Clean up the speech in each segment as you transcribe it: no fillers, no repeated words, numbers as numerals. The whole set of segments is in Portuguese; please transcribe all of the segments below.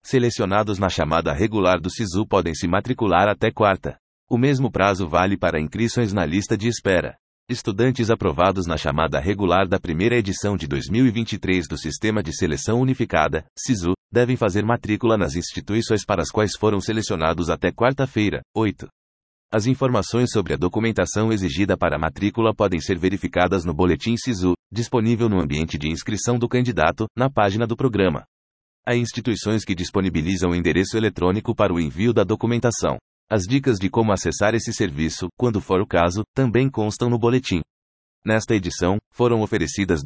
Selecionados na chamada regular do SISU podem se matricular até quarta. O mesmo prazo vale para inscrições na lista de espera. Estudantes aprovados na chamada regular da primeira edição de 2023 do Sistema de Seleção Unificada, SISU, devem fazer matrícula nas instituições para as quais foram selecionados até quarta-feira, 8. As informações sobre a documentação exigida para a matrícula podem ser verificadas no Boletim SISU, disponível no ambiente de inscrição do candidato, na página do programa. Há instituições que disponibilizam endereço eletrônico para o envio da documentação. As dicas de como acessar esse serviço, quando for o caso, também constam no boletim. Nesta edição, foram oferecidas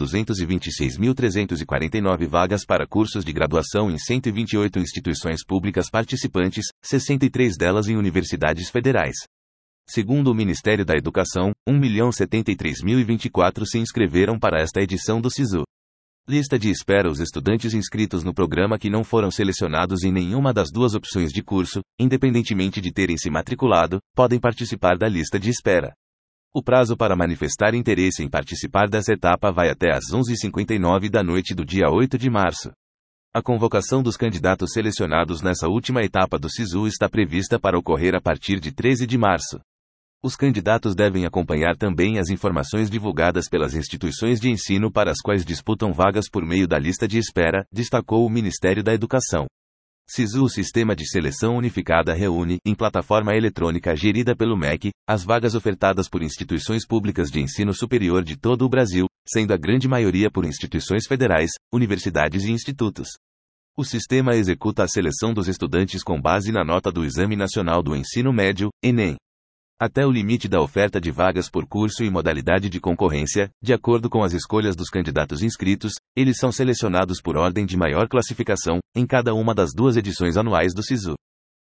226.349 vagas para cursos de graduação em 128 instituições públicas participantes, 63 delas em universidades federais. Segundo o Ministério da Educação, 1.073.024 se inscreveram para esta edição do SISU. Lista de espera: os estudantes inscritos no programa que não foram selecionados em nenhuma das duas opções de curso, independentemente de terem se matriculado, podem participar da lista de espera. O prazo para manifestar interesse em participar dessa etapa vai até às 11h59 da noite do dia 8 de março. A convocação dos candidatos selecionados nessa última etapa do SISU está prevista para ocorrer a partir de 13 de março. Os candidatos devem acompanhar também as informações divulgadas pelas instituições de ensino para as quais disputam vagas por meio da lista de espera, destacou o Ministério da Educação. SISU, o Sistema de Seleção Unificada, reúne, em plataforma eletrônica gerida pelo MEC, as vagas ofertadas por instituições públicas de ensino superior de todo o Brasil, sendo a grande maioria por instituições federais, universidades e institutos. O sistema executa a seleção dos estudantes com base na nota do Exame Nacional do Ensino Médio, Enem. Até o limite da oferta de vagas por curso e modalidade de concorrência, de acordo com as escolhas dos candidatos inscritos, eles são selecionados por ordem de maior classificação, em cada uma das duas edições anuais do SISU.